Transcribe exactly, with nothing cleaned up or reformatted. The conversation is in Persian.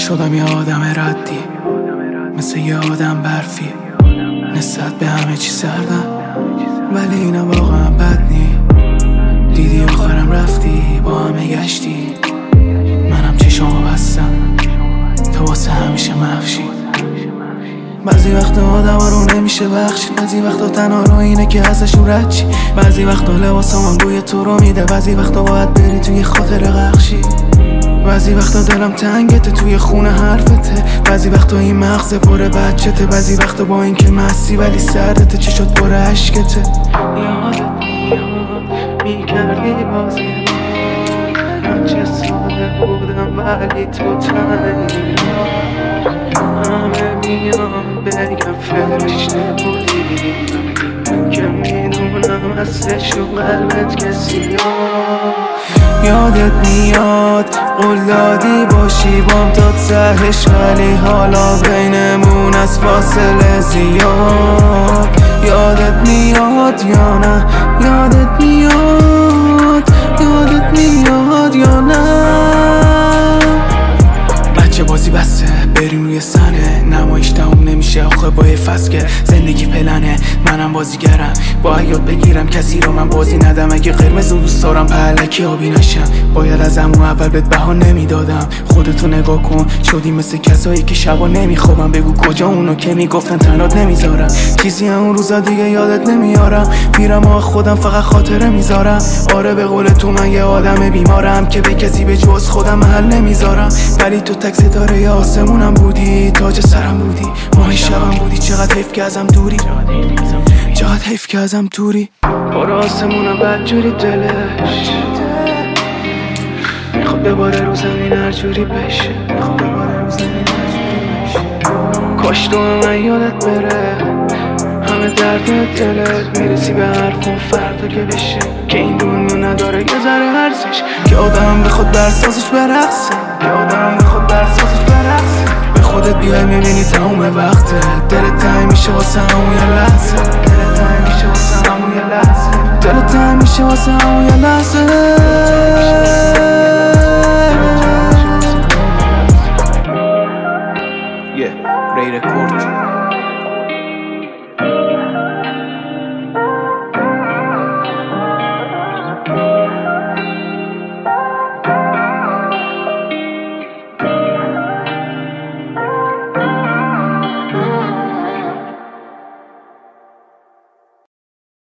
شدم یه آدم ردی، مثل یه آدم برفی، نسبت به همه چی سردم، ولی اینا واقعا بد نی. دیدی آخرم رفتی، با همه گشتی، منم چشامو بستم، تو واسه همیشه مخشی. بعضی وقتا آدم رو نمیشه بخشید، بعضی وقتا تنها رو اینه که ازشون رد چی، بعضی وقتا لباسامون بوی تو رو میده، بعضی وقتا باید بری توی خاطر غرقشی، بعضی وقتا دلم تنگته توی خونه حرفته، بعضی وقتا این مغز پر بچته، بعضی وقتا با این که مستی ولی سردته، چشات پر عشقته. یادت میاد میکردی بازی من چه ساده بودم ولی تو تنگی، همه میان بگم فرشته بودی که میدونم هستش و قلبت کسی ها. یادت میاد قول دادی باشی بام تا تهش، ولی حالا بینمون از فاصله زیاد. یادت میاد یا نه، یادت میاد، یادت میاد یا نه. بچه بازی بسته بریم روی صحنه، نمایش تموم نمیشه آخه با یه فصل که زندگی پلنه. منم بازیگرم باید یاد بگیرم کسی رو من بازی ندم، اگه قرمز و دوست دارم پهلکی آبی نشم. باید از همون اول بهت بها نمیدادم، خودتو نگاه کن شدی مثل کسایی که شبا نمیخوابم. بگو کجا اونو که میگفتن تنات نمیذارم، چیزی اون روزا دیگه یادت نمیارم. میرم و خودم فقط خاطره میذارم. آره به قول تو من یه آدم بیمارم که به کسی به جز خودم محل نمیذارم، ولی تو تک ستاره آسمونم بودی، تاج سرم بودی، ماه شبم بودی. چقدر حیف که ازم دوری، چقدر حیف که ازم دوری. برو آسمونم بدجوری دلش میخواد بباره رو زمین هر جوری بشه، میخواد بباره رو زمین هر جوری بشه. کاش تو من یادت بره همه درد دلت، میرسی به حرفون فردا که بشه که این دنیا نداره یه ذره ارزش، که آدم بخواد برسازش برقصه، که آدم بخواد برسازش برقصه. به خودت بیای میبینی تموم وقته، دلت تنگ میشه واسه همون یه لحظه، دلت تنگ میشه واسه همون یه لحظه، دلت تنگ میشه واسه همون یه لحظه.